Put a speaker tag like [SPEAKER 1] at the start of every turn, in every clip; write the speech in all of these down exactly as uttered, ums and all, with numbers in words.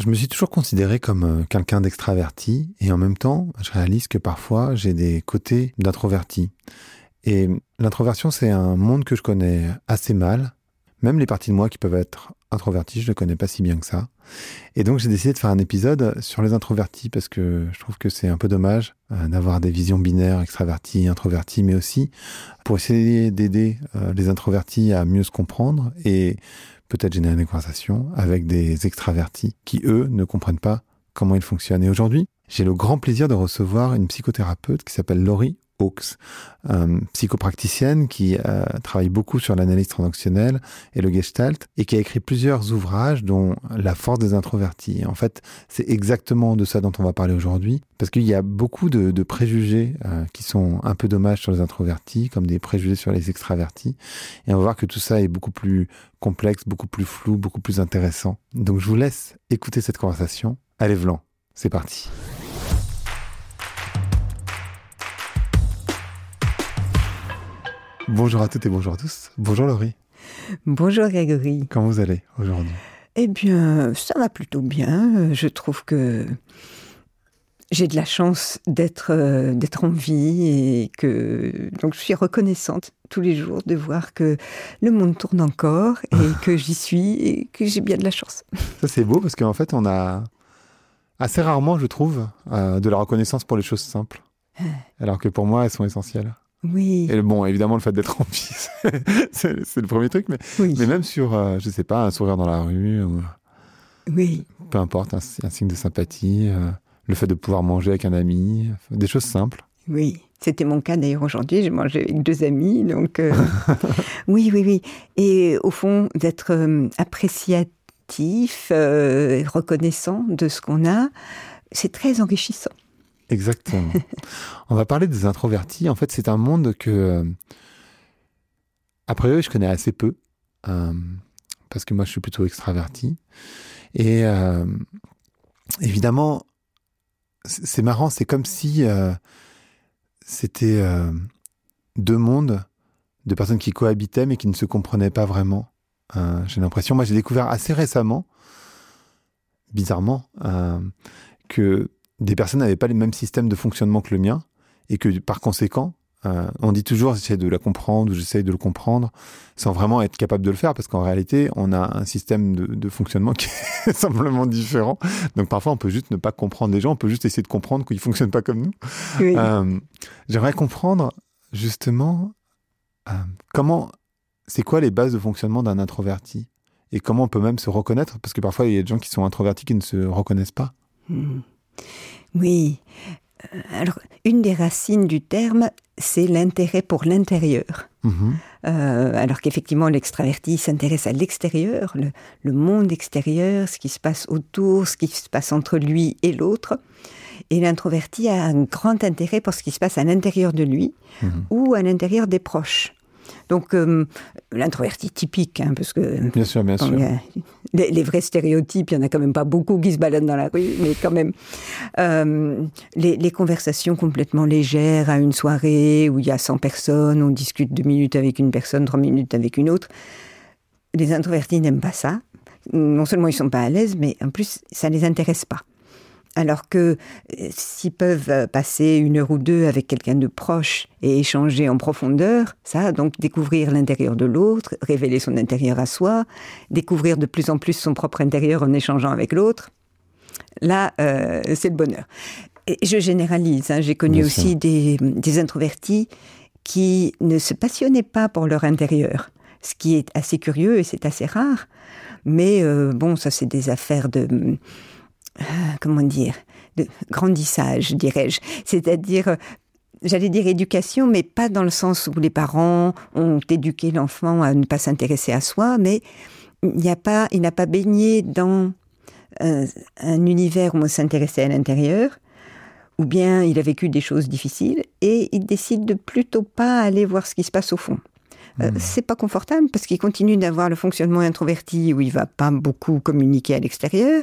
[SPEAKER 1] Je me suis toujours considéré comme euh, quelqu'un d'extraverti et en même temps, je réalise que parfois j'ai des côtés d'introverti. Et l'introversion, c'est un monde que je connais assez mal. Même les parties de moi qui peuvent être introverties, je ne les connais pas si bien que ça. Et donc, j'ai décidé de faire un épisode sur les introvertis parce que je trouve que c'est un peu dommage euh, d'avoir des visions binaires, extravertis, introvertis, mais aussi pour essayer d'aider euh, les introvertis à mieux se comprendre et peut-être générer des conversations avec des extravertis qui, eux, ne comprennent pas comment ils fonctionnent. Et aujourd'hui, j'ai le grand plaisir de recevoir une psychothérapeute qui s'appelle Laurie Hawkes, euh, psychopraticienne qui euh, travaille beaucoup sur l'analyse transactionnelle et le gestalt et qui a écrit plusieurs ouvrages dont La force des introvertis. Et en fait, c'est exactement de ça dont on va parler aujourd'hui parce qu'il y a beaucoup de, de préjugés euh, qui sont un peu dommages sur les introvertis comme des préjugés sur les extravertis. Et on va voir que tout ça est beaucoup plus complexe, beaucoup plus flou, beaucoup plus intéressant. Donc je vous laisse écouter cette conversation. Allez, Vlan, c'est parti. Bonjour à toutes et bonjour à tous. Bonjour Laurie.
[SPEAKER 2] Bonjour Grégory.
[SPEAKER 1] Comment vous allez aujourd'hui ?
[SPEAKER 2] Eh bien, ça va plutôt bien. Je trouve que j'ai de la chance d'être, euh, d'être en vie et que donc je suis reconnaissante tous les jours de voir que le monde tourne encore et que j'y suis et que j'ai bien de la chance.
[SPEAKER 1] Ça c'est beau parce qu'en fait on a assez rarement, je trouve, euh, de la reconnaissance pour les choses simples. Alors que pour moi elles sont essentielles.
[SPEAKER 2] Oui.
[SPEAKER 1] Et bon, évidemment, le fait d'être en vie, c'est, c'est le premier truc, mais,
[SPEAKER 2] oui.
[SPEAKER 1] mais même sur, euh, je sais pas, un sourire dans la rue, ou,
[SPEAKER 2] oui.
[SPEAKER 1] peu importe, un, un signe de sympathie, euh, le fait de pouvoir manger avec un ami, des choses simples.
[SPEAKER 2] Oui, c'était mon cas d'ailleurs aujourd'hui, j'ai mangé avec deux amis, donc euh, oui, oui, oui. Et au fond, d'être euh, appréciatif, euh, reconnaissant de ce qu'on a, c'est très enrichissant.
[SPEAKER 1] Exactement. On va parler des introvertis. En fait, c'est un monde que, euh, a priori, je connais assez peu, euh, parce que moi, je suis plutôt extraverti. Et euh, évidemment, c'est, c'est marrant, c'est comme si euh, c'était euh, deux mondes de personnes qui cohabitaient, mais qui ne se comprenaient pas vraiment. Euh, j'ai l'impression, moi, j'ai découvert assez récemment, bizarrement, euh, que des personnes n'avaient pas les mêmes systèmes de fonctionnement que le mien et que par conséquent, euh, on dit toujours j'essaie de la comprendre ou j'essaie de le comprendre sans vraiment être capable de le faire parce qu'en réalité, on a un système de, de fonctionnement qui est simplement différent. Donc parfois, on peut juste ne pas comprendre les gens, on peut juste essayer de comprendre qu'ils ne fonctionnent pas comme nous.
[SPEAKER 2] Oui.
[SPEAKER 1] Euh, j'aimerais comprendre justement euh, comment, c'est quoi les bases de fonctionnement d'un introverti et comment on peut même se reconnaître parce que parfois, il y a des gens qui sont introvertis qui ne se reconnaissent pas.
[SPEAKER 2] Mmh. Oui. Alors, une des racines du terme, c'est l'intérêt pour l'intérieur.
[SPEAKER 1] Mmh.
[SPEAKER 2] Euh, alors qu'effectivement, l'extraverti s'intéresse à l'extérieur, le, le monde extérieur, ce qui se passe autour, ce qui se passe entre lui et l'autre. Et l'introverti a un grand intérêt pour ce qui se passe à l'intérieur de lui mmh. ou à l'intérieur des proches. Donc, euh, l'introverti typique, hein, parce que...
[SPEAKER 1] Bien sûr, bien sûr.
[SPEAKER 2] A, les, les vrais stéréotypes, il n'y en a quand même pas beaucoup qui se baladent dans la rue, mais quand même. Euh, les, les conversations complètement légères à une soirée où il y a cent personnes, on discute deux minutes avec une personne, trois minutes avec une autre. Les introvertis n'aiment pas ça. Non seulement ils ne sont pas à l'aise, mais en plus, ça ne les intéresse pas. Alors que s'ils peuvent passer une heure ou deux avec quelqu'un de proche et échanger en profondeur, ça, donc découvrir l'intérieur de l'autre, révéler son intérieur à soi, découvrir de plus en plus son propre intérieur en échangeant avec l'autre, là, euh, c'est le bonheur. Et je généralise, hein, j'ai connu Bien aussi sûr. des, des introvertis qui ne se passionnaient pas pour leur intérieur, ce qui est assez curieux et c'est assez rare, mais euh, bon, ça c'est des affaires de... Euh, comment dire, de grandissage, dirais-je. C'est-à-dire, euh, j'allais dire éducation, mais pas dans le sens où les parents ont éduqué l'enfant à ne pas s'intéresser à soi, mais il n'y a pas, il n'a pas baigné dans euh, un univers où on s'intéressait à l'intérieur, ou bien il a vécu des choses difficiles, et il décide de plutôt pas aller voir ce qui se passe au fond. Euh, mmh. C'est pas confortable parce qu'il continue d'avoir le fonctionnement introverti où il va pas beaucoup communiquer à l'extérieur,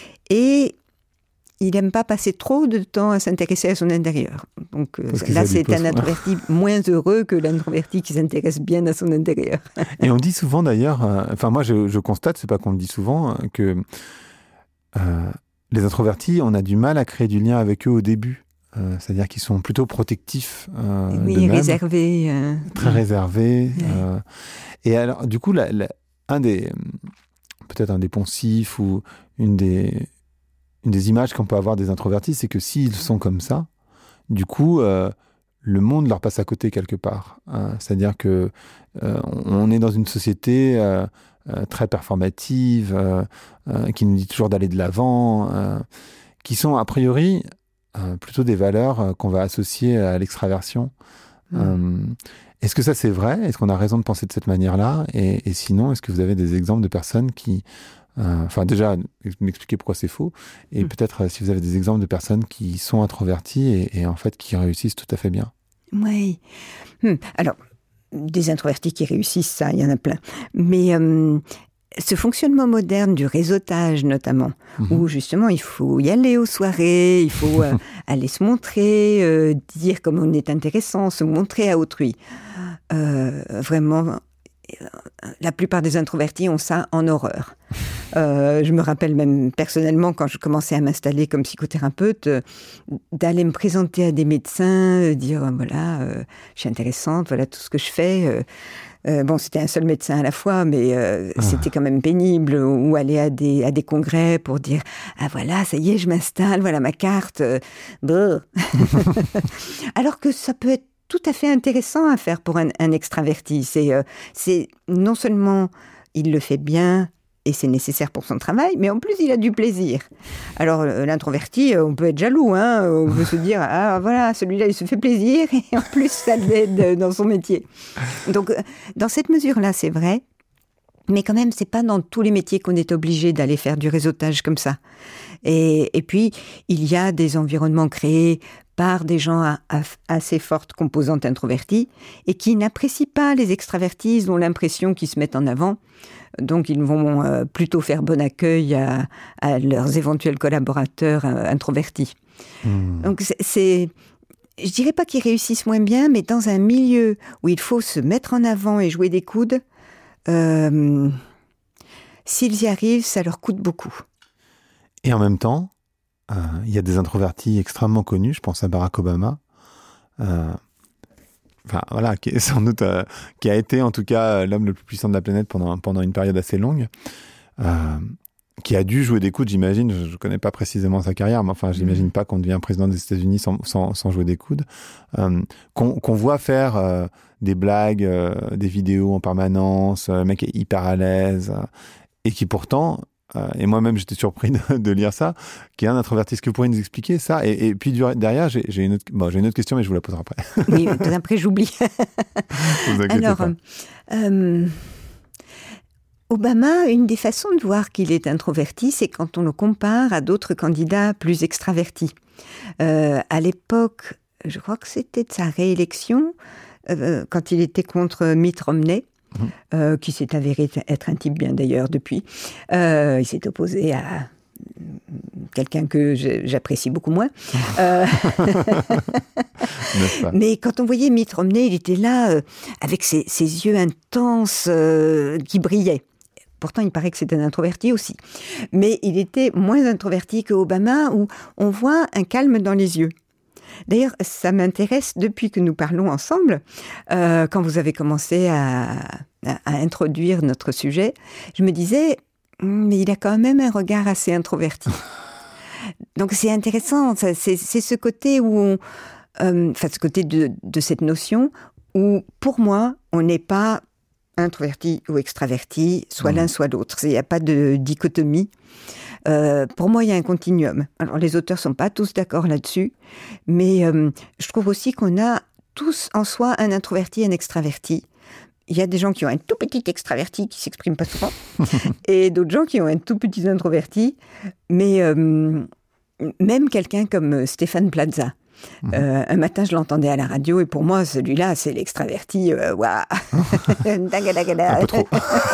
[SPEAKER 2] et il n'aime pas passer trop de temps à s'intéresser à son intérieur. Donc euh, là, c'est un introverti moins heureux que l'introverti qui s'intéresse bien à son intérieur.
[SPEAKER 1] Et on dit souvent d'ailleurs, enfin euh, moi je, je constate, c'est pas qu'on le dit souvent, que euh, les introvertis, on a du mal à créer du lien avec eux au début. Euh, c'est-à-dire qu'ils sont plutôt protectifs euh,
[SPEAKER 2] oui,
[SPEAKER 1] d'eux-mêmes.
[SPEAKER 2] réservés. Euh...
[SPEAKER 1] Très réservés.
[SPEAKER 2] Ouais.
[SPEAKER 1] Euh, et alors, du coup, la, la, un des, peut-être un des poncifs ou une des, une des images qu'on peut avoir des introvertis, c'est que s'ils sont comme ça, du coup, euh, le monde leur passe à côté quelque part. Hein. C'est-à-dire que euh, on est dans une société euh, euh, très performative, euh, euh, qui nous dit toujours d'aller de l'avant, euh, qui sont a priori euh, plutôt des valeurs euh, qu'on va associer à l'extraversion. Mmh. Euh, est-ce que ça c'est vrai ? Est-ce qu'on a raison de penser de cette manière-là ? et, et sinon, est-ce que vous avez des exemples de personnes qui... Enfin, euh, déjà, m'expliquer pourquoi c'est faux, et mmh. peut-être euh, si vous avez des exemples de personnes qui sont introverties et, et en fait qui réussissent tout à fait bien.
[SPEAKER 2] Oui. Hum. Alors, des introvertis qui réussissent, ça, il y en a plein. Mais euh, ce fonctionnement moderne du réseautage, notamment, mmh. où justement il faut y aller aux soirées, il faut euh, aller se montrer, euh, dire comme on est intéressant, se montrer à autrui. Euh, vraiment... La plupart des introvertis ont ça en horreur. Euh, je me rappelle même personnellement, quand je commençais à m'installer comme psychothérapeute, euh, d'aller me présenter à des médecins, euh, dire euh, voilà, euh, je suis intéressante, voilà tout ce que je fais. Euh, euh, bon, c'était un seul médecin à la fois, mais euh, ah. c'était quand même pénible. Ou aller à des, à des congrès pour dire ah voilà, ça y est, je m'installe, voilà ma carte. Euh, Alors que ça peut être tout à fait intéressant à faire pour un, un extraverti. C'est, euh, c'est non seulement il le fait bien et c'est nécessaire pour son travail, mais en plus il a du plaisir. Alors euh, l'introverti, euh, on peut être jaloux, hein, on peut se dire ah voilà, celui-là il se fait plaisir et en plus ça l'aide dans son métier. Donc euh, dans cette mesure-là, c'est vrai. Mais quand même, c'est pas dans tous les métiers qu'on est obligé d'aller faire du réseautage comme ça. Et, et puis, il y a des environnements créés par des gens à, à assez forte composante introvertie et qui n'apprécient pas les extravertis, ils ont l'impression qu'ils se mettent en avant. Donc, ils vont euh, plutôt faire bon accueil à, à leurs éventuels collaborateurs euh, introvertis. Mmh. Donc, c'est... c'est je dirais pas qu'ils réussissent moins bien, mais dans un milieu où il faut se mettre en avant et jouer des coudes, Euh, s'ils y arrivent, ça leur coûte beaucoup.
[SPEAKER 1] Et en même temps, il euh, y a des introvertis extrêmement connus, je pense à Barack Obama, euh, enfin, voilà, qui est sans doute, euh, qui a été en tout cas l'homme le plus puissant de la planète pendant, pendant une période assez longue, euh, qui a dû jouer des coudes, j'imagine, je ne connais pas précisément sa carrière, mais enfin, j'imagine pas qu'on devient président des États-Unis sans, sans, sans jouer des coudes, euh, qu'on, qu'on voit faire euh, des blagues, euh, des vidéos en permanence, euh, le mec est hyper à l'aise, euh, et qui pourtant, euh, et moi-même j'étais surpris de, de lire ça, qui est un introverti. Est-ce que vous pourriez nous expliquer ça ? et, et puis derrière, j'ai, j'ai, une autre, bon, j'ai une autre question, mais je vous la poserai après.
[SPEAKER 2] Oui, après j'oublie.
[SPEAKER 1] Vous inquiétez
[SPEAKER 2] Alors,
[SPEAKER 1] pas.
[SPEAKER 2] Euh, Obama, une des façons de voir qu'il est introverti, c'est quand on le compare à d'autres candidats plus extravertis. Euh, à l'époque, je crois que c'était de sa réélection, euh, quand il était contre Mitt Romney, mmh. euh, qui s'est avéré être un type bien d'ailleurs depuis. Euh, il s'est opposé à quelqu'un que j'apprécie beaucoup moins. euh... Mais quand on voyait Mitt Romney, il était là euh, avec ses, ses yeux intenses euh, qui brillaient. Pourtant, il paraît que c'est un introverti aussi. Mais il était moins introverti que Obama, où on voit un calme dans les yeux. D'ailleurs, ça m'intéresse depuis que nous parlons ensemble. Euh, quand vous avez commencé à, à, à introduire notre sujet, je me disais, mais il a quand même un regard assez introverti. Donc c'est intéressant, c'est, c'est ce côté où on, euh, enfin ce côté de, de cette notion où, pour moi, on n'est pas introverti ou extraverti, soit mmh. l'un soit l'autre. Il n'y a pas de dichotomie. Euh, pour moi, il y a un continuum. Alors, les auteurs ne sont pas tous d'accord là-dessus, mais euh, je trouve aussi qu'on a tous en soi un introverti et un extraverti. Il y a des gens qui ont un tout petit extraverti qui ne s'expriment pas souvent, et d'autres gens qui ont un tout petit introverti, mais euh, même quelqu'un comme Stéphane Plaza. Mmh. Euh, un matin, je l'entendais à la radio, et pour moi, celui-là, c'est l'extraverti. Euh, waouh. Un peu trop.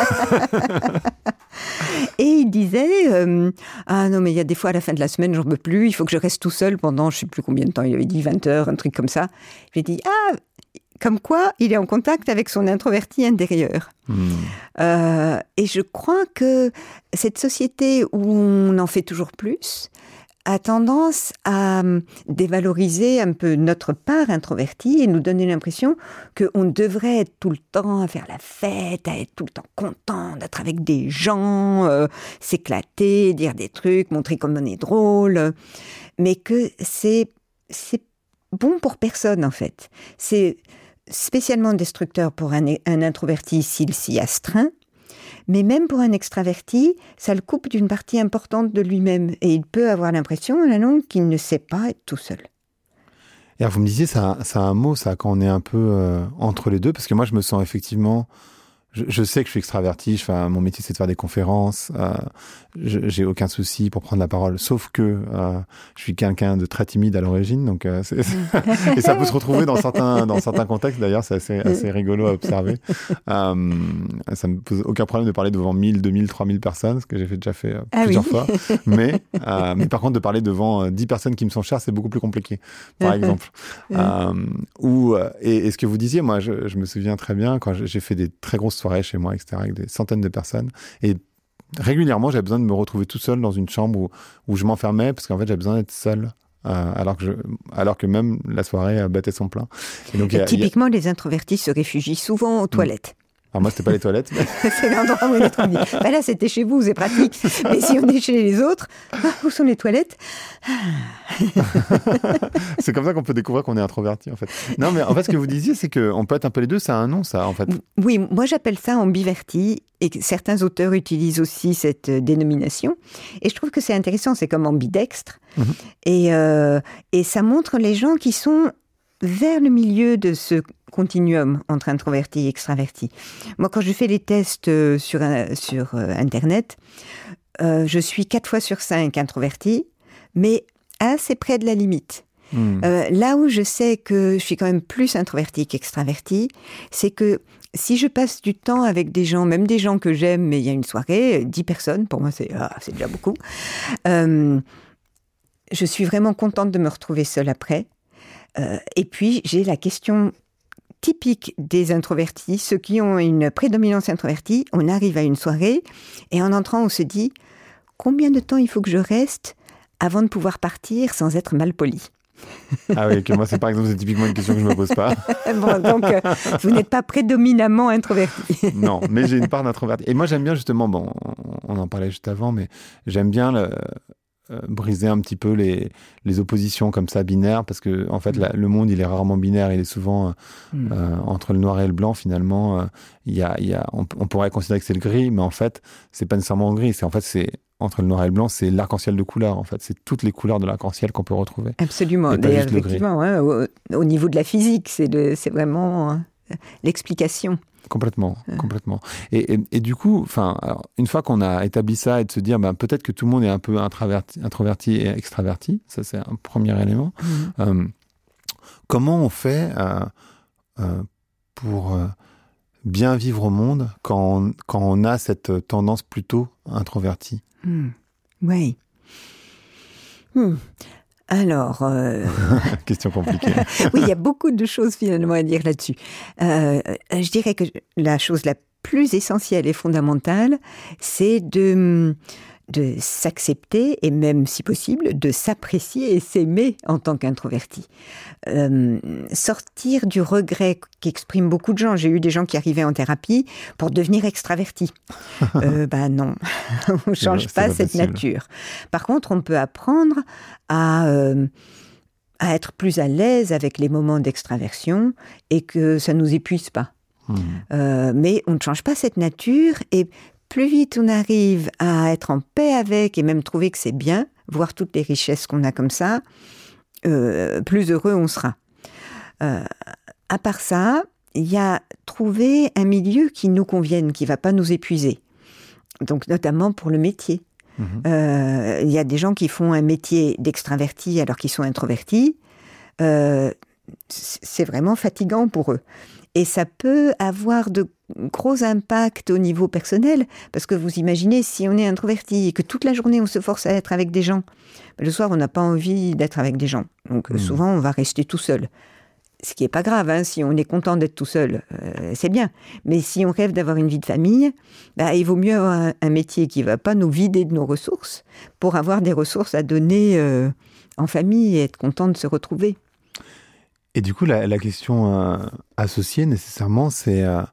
[SPEAKER 2] Et il disait euh, ah non, mais il y a des fois à la fin de la semaine, j'en peux plus, il faut que je reste tout seul pendant je ne sais plus combien de temps, il avait dit vingt heures, un truc comme ça. J'ai dit ah, comme quoi il est en contact avec son introverti intérieur. Mmh. Euh, et je crois que cette société où on en fait toujours plus a tendance à dévaloriser un peu notre part introvertie et nous donner l'impression qu'on devrait être tout le temps à faire la fête, à être tout le temps content d'être avec des gens, euh, s'éclater, dire des trucs, montrer comme on est drôle, mais que c'est, c'est bon pour personne en fait. C'est spécialement destructeur pour un, un introverti s'il s'y astreint, mais même pour un extraverti, ça le coupe d'une partie importante de lui-même. Et il peut avoir l'impression, à la longue, qu'il ne sait pas être tout seul.
[SPEAKER 1] Et alors, vous me disiez, ça, ça a un mot, ça, quand on est un peu euh, entre les deux, parce que moi, je me sens effectivement... Je, je sais que je suis extraverti, je fais, mon métier, c'est de faire des conférences, euh, je, j'ai aucun souci pour prendre la parole, sauf que euh, je suis quelqu'un de très timide à l'origine, donc euh, c'est, et ça peut se retrouver dans certains, dans certains contextes, d'ailleurs, c'est assez, assez rigolo à observer. Euh, ça me pose aucun problème de parler devant mille, deux mille, trois mille personnes, ce que j'ai fait, déjà fait euh, ah plusieurs oui. fois, mais, euh, mais par contre, de parler devant dix personnes qui me sont chères, c'est beaucoup plus compliqué, par exemple. euh, ou, et, et ce que vous disiez, moi, je, je me souviens très bien, quand j'ai fait des très grosses soirées chez moi, et cetera, avec des centaines de personnes. Et régulièrement, j'avais besoin de me retrouver tout seul dans une chambre où, où je m'enfermais, parce qu'en fait, j'avais besoin d'être seul, euh, alors, que je, alors que même la soirée euh, battait son plein.
[SPEAKER 2] Et donc, et y a, typiquement, y a... les introvertis se réfugient souvent aux toilettes.
[SPEAKER 1] Alors moi, c'était pas les toilettes. Mais...
[SPEAKER 2] c'est l'endroit où on est tranquille. Ben là, c'était chez vous, c'est pratique. Mais si on est chez les autres, ah, où sont les toilettes?
[SPEAKER 1] C'est comme ça qu'on peut découvrir qu'on est introverti, en fait. Non, mais en fait, ce que vous disiez, c'est qu'on peut être un peu les deux. Ça a un nom, ça, en fait.
[SPEAKER 2] Oui, moi, j'appelle ça ambiverti. Et certains auteurs utilisent aussi cette dénomination. Et je trouve que c'est intéressant. C'est comme ambidextre. Mm-hmm. Et, euh, et ça montre les gens qui sont vers le milieu de ce continuum entre introverti et extraverti. Moi, quand je fais les tests euh, sur, euh, sur euh, Internet, euh, je suis quatre fois sur cinq introverti, mais assez près de la limite. Mmh. Euh, là où je sais que je suis quand même plus introverti qu'extraverti, c'est que si je passe du temps avec des gens, même des gens que j'aime, mais il y a une soirée, dix personnes, pour moi c'est, ah, c'est déjà beaucoup, euh, je suis vraiment contente de me retrouver seule après. Euh, et puis, j'ai la question typique des introvertis, ceux qui ont une prédominance introvertie. On arrive à une soirée et en entrant, on se dit « Combien de temps il faut que je reste avant de pouvoir partir sans être mal poli ?»
[SPEAKER 1] Ah oui, que moi, c'est par exemple, c'est typiquement une question que je ne me pose pas.
[SPEAKER 2] Bon, donc, euh, vous n'êtes pas prédominamment introverti.
[SPEAKER 1] Non, mais j'ai une part d'introverti. Et moi, j'aime bien justement, bon, on en parlait juste avant, mais j'aime bien le... Euh, briser un petit peu les, les oppositions comme ça binaires, parce que en fait, mmh. la, le monde, il est rarement binaire, il est souvent euh, mmh. euh, entre le noir et le blanc, finalement. Euh, y a, y a, on, on pourrait considérer que c'est le gris, mais en fait, c'est pas nécessairement gris. C'est, en fait, c'est, entre le noir et le blanc, c'est l'arc-en-ciel de couleurs, en fait. C'est toutes les couleurs de l'arc-en-ciel qu'on peut retrouver.
[SPEAKER 2] Absolument. D'ailleurs, effectivement, hein, au, au niveau de la physique, c'est, de, c'est vraiment hein, l'explication.
[SPEAKER 1] Complètement, euh. complètement. Et, et, et du coup, enfin, alors, une fois qu'on a établi ça et de se dire, ben, peut-être que tout le monde est un peu introverti, introverti et extraverti, ça c'est un premier élément. Mmh. Euh, comment on fait euh, euh, pour euh, bien vivre au monde quand on, quand on a cette tendance plutôt introvertie?
[SPEAKER 2] mmh. Oui. Mmh. Alors... Euh...
[SPEAKER 1] Question compliquée.
[SPEAKER 2] Oui, il y a beaucoup de choses finalement à dire là-dessus. Euh, je dirais que la chose la plus essentielle et fondamentale, c'est de, de s'accepter et même, si possible, de s'apprécier et s'aimer en tant qu'introverti. Euh, sortir du regret qu'expriment beaucoup de gens. J'ai eu des gens qui arrivaient en thérapie pour devenir extravertis. euh, ben non, on ne change pas, pas cette possible. Nature. Par contre, on peut apprendre à, euh, à être plus à l'aise avec les moments d'extraversion et que ça ne nous épuise pas. Mmh. Euh, mais on ne change pas cette nature et plus vite on arrive à être en paix avec et même trouver que c'est bien, voir toutes les richesses qu'on a comme ça, euh, plus heureux on sera. Euh, à part ça, il y a trouver un milieu qui nous convienne, qui ne va pas nous épuiser. Donc notamment pour le métier. Mmh. Euh, il y a des gens qui font un métier d'extraverti alors qu'ils sont introvertis. Euh, c'est vraiment fatigant pour eux. Et ça peut avoir de gros impacts au niveau personnel, parce que vous imaginez, si on est introverti et que toute la journée on se force à être avec des gens, le soir on n'a pas envie d'être avec des gens. Donc mmh. souvent on va rester tout seul. Ce qui n'est pas grave, hein, si on est content d'être tout seul, euh, c'est bien. Mais si on rêve d'avoir une vie de famille, bah, il vaut mieux avoir un, un métier qui ne va pas nous vider de nos ressources pour avoir des ressources à donner euh, en famille et être content de se retrouver.
[SPEAKER 1] Et du coup, la, la question euh, associée nécessairement, c'est euh,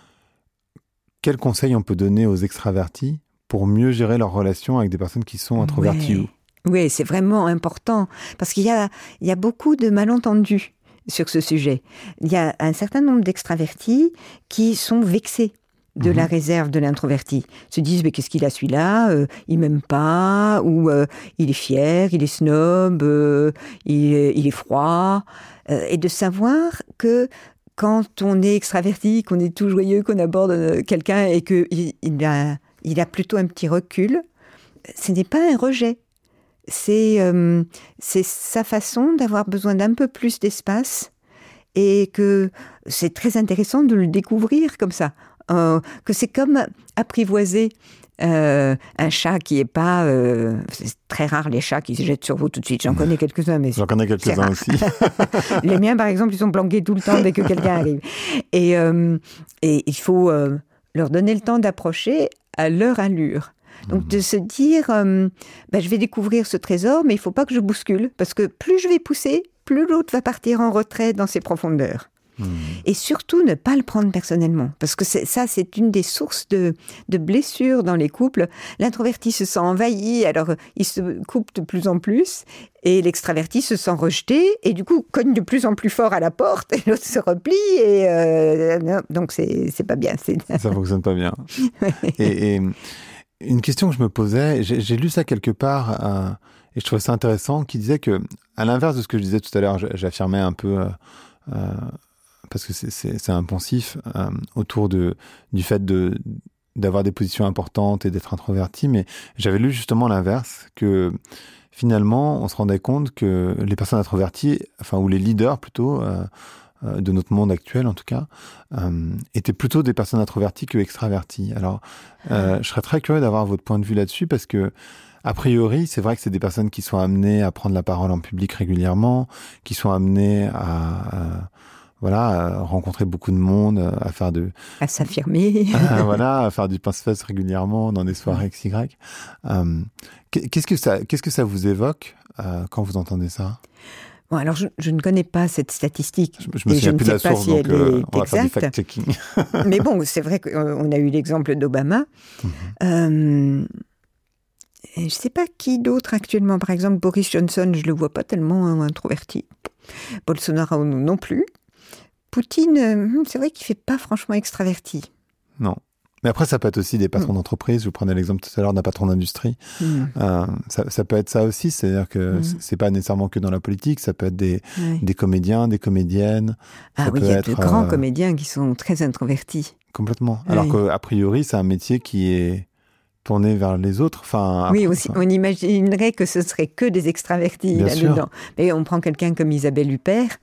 [SPEAKER 1] quels conseils on peut donner aux extravertis pour mieux gérer leurs relations avec des personnes qui sont introverties?
[SPEAKER 2] Ouais. Oui, c'est vraiment important parce qu'il y a, il y a beaucoup de malentendus sur ce sujet. Il y a un certain nombre d'extravertis qui sont vexés de mmh. la réserve de l'introverti. Se disent, mais qu'est-ce qu'il a celui-là euh, il m'aime pas, ou euh, il est fier, il est snob, euh, il, est, il est froid. Euh, et de savoir que quand on est extraverti, qu'on est tout joyeux, qu'on aborde quelqu'un et qu'il il a, il a plutôt un petit recul, ce n'est pas un rejet. C'est, euh, c'est sa façon d'avoir besoin d'un peu plus d'espace et que c'est très intéressant de le découvrir comme ça. Euh, que c'est comme apprivoiser euh, un chat qui n'est pas... Euh, c'est très rare les chats qui se jettent sur vous tout de suite. J'en connais quelques-uns, mais
[SPEAKER 1] J'en connais quelques-uns aussi.
[SPEAKER 2] Les miens, par exemple, ils sont planqués tout le temps dès que quelqu'un arrive. Et, euh, et il faut euh, leur donner le temps d'approcher à leur allure. Donc, de se dire, euh, ben, je vais découvrir ce trésor, mais il ne faut pas que je bouscule, parce que plus je vais pousser, plus l'autre va partir en retrait dans ses profondeurs. Mmh. Et surtout, ne pas le prendre personnellement, parce que c'est, ça, c'est une des sources de, de blessures dans les couples. L'introverti se sent envahi, alors il se coupe de plus en plus, et l'extraverti se sent rejeté, et du coup, cogne de plus en plus fort à la porte, et l'autre se replie, et euh, non, donc c'est, c'est pas bien. C'est...
[SPEAKER 1] Ça ne fonctionne pas bien. et... et... Une question que je me posais, j'ai, j'ai lu ça quelque part euh, et je trouvais ça intéressant, qui disait que, à l'inverse de ce que je disais tout à l'heure, j'affirmais un peu, euh, euh, parce que c'est, c'est, c'est un poncif, euh, autour de, du fait de, d'avoir des positions importantes et d'être introverti, mais j'avais lu justement l'inverse, que finalement, on se rendait compte que les personnes introverties, enfin, ou les leaders plutôt, euh, de notre monde actuel en tout cas, euh, étaient plutôt des personnes introverties que extraverties. Alors, euh, je serais très curieux d'avoir votre point de vue là-dessus parce que, a priori, c'est vrai que c'est des personnes qui sont amenées à prendre la parole en public régulièrement, qui sont amenées à, à voilà, à rencontrer beaucoup de monde, à faire de...
[SPEAKER 2] À s'affirmer.
[SPEAKER 1] à, voilà, à faire du pince-face régulièrement dans des soirées X Y. Euh, qu'est-ce que ça, qu'est-ce que ça vous évoque euh, quand vous entendez ça ?
[SPEAKER 2] Bon, alors, je, je ne connais pas cette statistique.
[SPEAKER 1] Je, je me souviens plus de la source, donc euh, on va faire du fact-checking.
[SPEAKER 2] Mais bon, c'est vrai qu'on a eu l'exemple d'Obama. Mm-hmm. Euh, je ne sais pas qui d'autre actuellement. Par exemple, Boris Johnson, je ne le vois pas tellement introverti. Bolsonaro non plus. Poutine, c'est vrai qu'il ne fait pas franchement extraverti.
[SPEAKER 1] Non. Mais après, ça peut être aussi des patrons mmh. d'entreprise. Je vous prenais l'exemple tout à l'heure d'un patron d'industrie. Mmh. Euh, ça, ça peut être ça aussi. C'est-à-dire que mmh. c'est pas nécessairement que dans la politique. Ça peut être des, ouais. des comédiens, des comédiennes.
[SPEAKER 2] Ah
[SPEAKER 1] ça
[SPEAKER 2] oui,
[SPEAKER 1] peut
[SPEAKER 2] il y a
[SPEAKER 1] être,
[SPEAKER 2] de grands
[SPEAKER 1] euh,
[SPEAKER 2] comédiens qui sont très introvertis.
[SPEAKER 1] Complètement. Alors oui. qu'a priori, c'est un métier qui est tourné vers les autres. Enfin,
[SPEAKER 2] oui,
[SPEAKER 1] après,
[SPEAKER 2] aussi,
[SPEAKER 1] enfin...
[SPEAKER 2] on imaginerait que ce serait que des extravertis
[SPEAKER 1] Bien
[SPEAKER 2] là-dedans.
[SPEAKER 1] sûr.
[SPEAKER 2] Mais on prend quelqu'un comme Isabelle Huppert.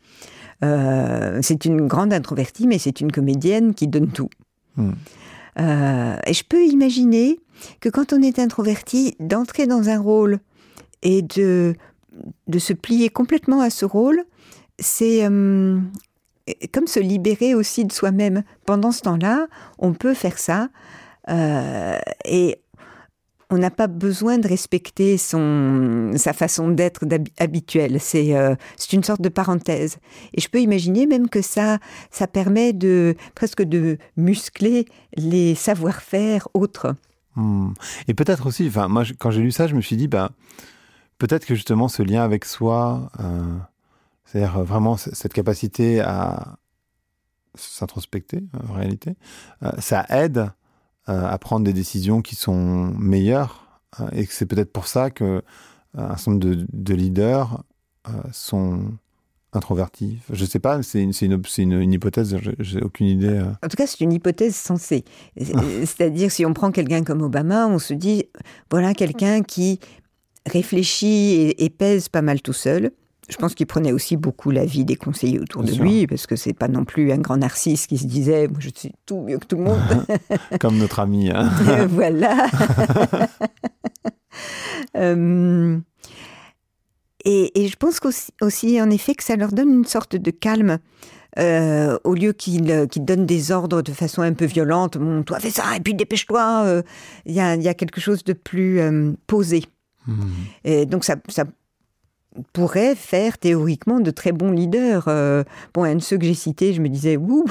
[SPEAKER 2] Euh, c'est une grande introvertie, mais c'est une comédienne qui donne tout. Mmh. Euh, et je peux imaginer que quand on est introverti, d'entrer dans un rôle et de, de se plier complètement à ce rôle, c'est euh, comme se libérer aussi de soi-même. Pendant ce temps-là, on peut faire ça euh, et on n'a pas besoin de respecter son, sa façon d'être habituelle. C'est, euh, c'est une sorte de parenthèse. Et je peux imaginer même que ça, ça permet de, presque de muscler les savoir-faire autres.
[SPEAKER 1] Mmh. Et peut-être aussi, enfin, moi, quand j'ai lu ça, je me suis dit, bah, peut-être que justement ce lien avec soi, euh, c'est-à-dire vraiment cette capacité à s'introspecter, en réalité, euh, ça aide à prendre des décisions qui sont meilleures et que c'est peut-être pour ça qu'un certain nombre de, de leaders euh, sont introvertis. Je ne sais pas, c'est une, c'est une, c'est une, une hypothèse, je n'ai aucune idée.
[SPEAKER 2] En tout cas, c'est une hypothèse sensée. C'est-à-dire, si on prend quelqu'un comme Obama, on se dit, voilà quelqu'un qui réfléchit et, et pèse pas mal tout seul. Je pense qu'il prenait aussi beaucoup l'avis des conseillers autour Bien de sûr. lui, parce que c'est pas non plus un grand narcisse qui se disait « moi je suis tout mieux que tout le monde ».
[SPEAKER 1] Comme notre ami. Hein.
[SPEAKER 2] Voilà. euh, et, et je pense qu'aussi, aussi, en effet, que ça leur donne une sorte de calme. Euh, au lieu qu'ils, qu'ils donnent des ordres de façon un peu violente, bon, toi fais ça et puis dépêche-toi, il euh, y, a, y a quelque chose de plus euh, posé. Mmh. Et donc ça, ça pourrait faire théoriquement de très bons leaders. Euh, bon, un de ceux que j'ai cités, je me disais, ouh,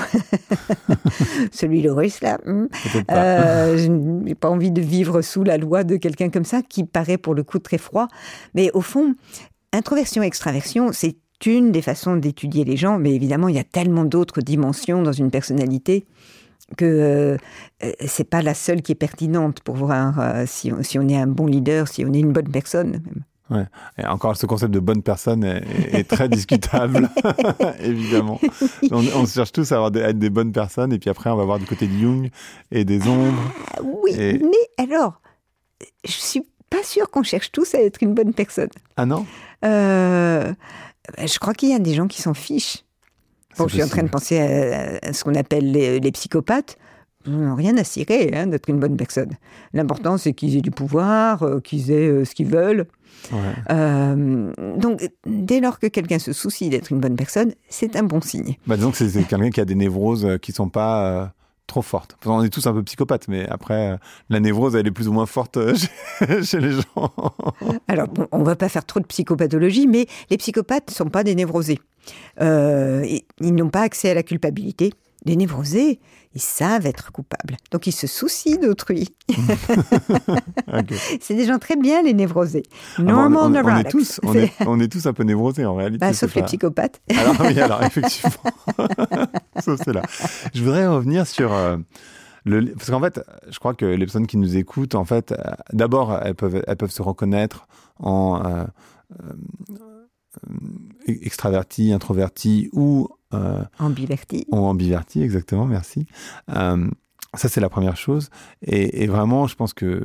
[SPEAKER 2] celui le russe là, hmm. euh, je n'ai pas envie de vivre sous la loi de quelqu'un comme ça qui paraît pour le coup très froid. Mais au fond, introversion, extraversion, c'est une des façons d'étudier les gens, mais évidemment, il y a tellement d'autres dimensions dans une personnalité que euh, c'est pas la seule qui est pertinente pour voir euh, si, on, si on est un bon leader, si on est une bonne personne. Même.
[SPEAKER 1] Ouais. Et encore, ce concept de bonne personne est, est très discutable, évidemment. On, on cherche tous à, avoir des, à être des bonnes personnes, et puis après, on va voir du côté de Jung et des ombres.
[SPEAKER 2] Ah, oui, et... mais alors, je suis pas sûre qu'on cherche tous à être une bonne personne.
[SPEAKER 1] Ah non
[SPEAKER 2] euh... Je crois qu'il y a des gens qui s'en fichent. Bon, je suis en train de penser à, à ce qu'on appelle les, les psychopathes. Ils n'ont rien à cirer hein, d'être une bonne personne. L'important, c'est qu'ils aient du pouvoir, euh, qu'ils aient euh, ce qu'ils veulent. Ouais. Euh, donc, dès lors que quelqu'un se soucie d'être une bonne personne, c'est un bon signe.
[SPEAKER 1] Bah, disons que c'est, c'est quelqu'un qui a des névroses qui ne sont pas... Euh... trop forte. On est tous un peu psychopathes, mais après, la névrose, elle est plus ou moins forte chez, chez les gens.
[SPEAKER 2] Alors, bon, on ne va pas faire trop de psychopathologie, mais les psychopathes ne sont pas des névrosés. Euh, ils n'ont pas accès à la culpabilité. Les névrosés, ils savent être coupables. Donc, ils se soucient d'autrui. Okay. C'est des gens très bien, les névrosés. Normal,
[SPEAKER 1] on, on, on,
[SPEAKER 2] on,
[SPEAKER 1] est tous, on, est, on est tous un peu névrosés, en réalité.
[SPEAKER 2] Bah, sauf
[SPEAKER 1] pas...
[SPEAKER 2] les psychopathes.
[SPEAKER 1] Alors, oui, alors, effectivement. Sauf cela. Je voudrais revenir sur... Euh, le, parce qu'en fait, je crois que les personnes qui nous écoutent, en fait, euh, d'abord, elles peuvent, elles peuvent se reconnaître en... Euh, euh, extraverti, introverti ou euh,
[SPEAKER 2] ambiverti.
[SPEAKER 1] Ou ambiverti, exactement, merci. Euh, ça, c'est la première chose. Et, et vraiment, je pense que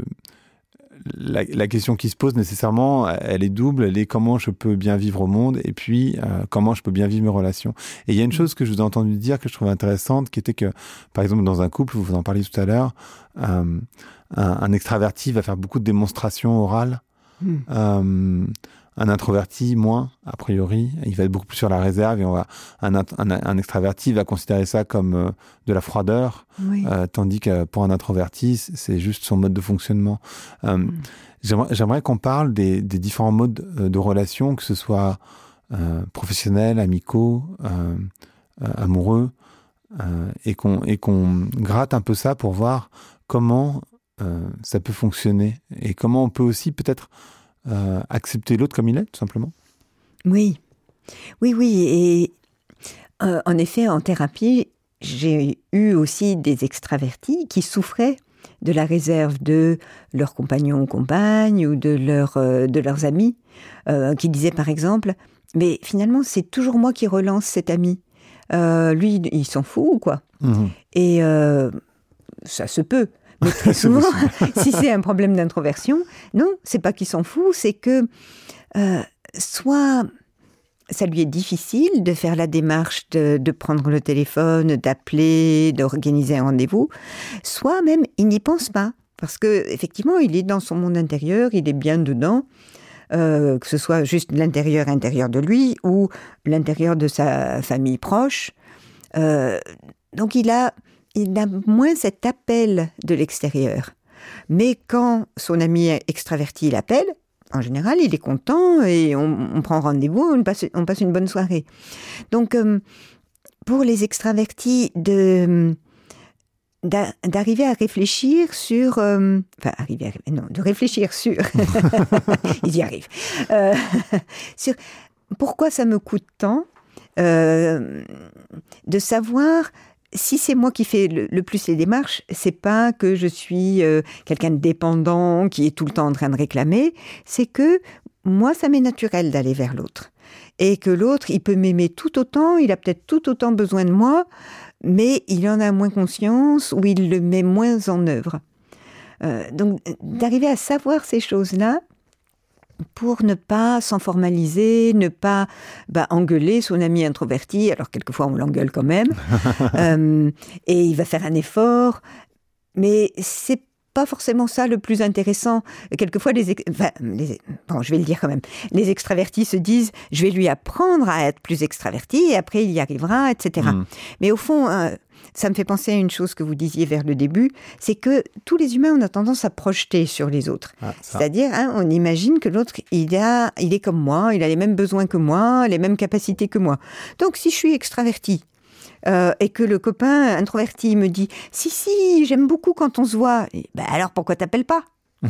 [SPEAKER 1] la, la question qui se pose nécessairement, elle est double. Elle est comment je peux bien vivre au monde et puis euh, comment je peux bien vivre mes relations. Et il y a une chose que je vous ai entendu dire que je trouvais intéressante, qui était que, par exemple, dans un couple, vous en parliez tout à l'heure, euh, un, un extraverti va faire beaucoup de démonstrations orales. Mm. Euh, Un introverti, moins, a priori. Il va être beaucoup plus sur la réserve et on va, un, un, un extraverti va considérer ça comme euh, de la froideur, oui. euh, tandis que pour un introverti, c'est juste son mode de fonctionnement. Euh, mm. j'aimerais, j'aimerais qu'on parle des, des différents modes de relations, que ce soit euh, professionnels, amicaux, euh, euh, amoureux, euh, et, qu'on, et qu'on gratte un peu ça pour voir comment euh, ça peut fonctionner et comment on peut aussi peut-être Euh, accepter l'autre comme il est, tout simplement.
[SPEAKER 2] Oui, oui, oui. Et euh, en effet, en thérapie, j'ai eu aussi des extravertis qui souffraient de la réserve de leurs compagnons ou compagnes ou de, leur, euh, de leurs amis, euh, qui disaient par exemple, mais finalement, c'est toujours moi qui relance cet ami. Euh, lui, il s'en fout, quoi. Mmh. Et euh, ça se peut. Mais très souvent, si c'est un problème d'introversion, non, c'est pas qu'il s'en fout, c'est que euh, soit ça lui est difficile de faire la démarche de, de prendre le téléphone, d'appeler, d'organiser un rendez-vous, soit même il n'y pense pas, parce que effectivement, il est dans son monde intérieur, il est bien dedans, euh, que ce soit juste l'intérieur intérieur de lui ou l'intérieur de sa famille proche. Euh, donc il a Il a moins cet appel de l'extérieur. Mais quand son ami extraverti l'appelle, en général, il est content et on, on prend rendez-vous, on passe, on passe une bonne soirée. Donc, euh, pour les extravertis, de, d'arriver à réfléchir sur... Euh, enfin, arriver à, non, de réfléchir sur... Ils y arrivent. Euh, sur pourquoi ça me coûte tant euh, de savoir... Si c'est moi qui fais le, le plus les démarches, c'est pas que je suis euh, quelqu'un de dépendant qui est tout le temps en train de réclamer, c'est que moi, ça m'est naturel d'aller vers l'autre. Et que l'autre, il peut m'aimer tout autant, il a peut-être tout autant besoin de moi, mais il en a moins conscience ou il le met moins en œuvre. Euh, donc, d'arriver à savoir ces choses-là, pour ne pas s'en formaliser, ne pas bah, engueuler son ami introverti, alors quelquefois on l'engueule quand même, euh, et il va faire un effort, mais c'est pas forcément ça le plus intéressant. Quelquefois, les, ex... enfin, les... Bon, je vais le dire quand même, les extravertis se disent « je vais lui apprendre à être plus extraverti et après il y arrivera, et cetera Mmh. » Mais au fond, euh, ça me fait penser à une chose que vous disiez vers le début, c'est que tous les humains, on a tendance à projeter sur les autres. Ah, C'est-à-dire, hein, on imagine que l'autre, il, a, il est comme moi, il a les mêmes besoins que moi, les mêmes capacités que moi. Donc, si je suis extraverti, Euh, et que le copain introverti me dit « Si, si, j'aime beaucoup quand on se voit. » Ben alors, pourquoi t'appelles pas ?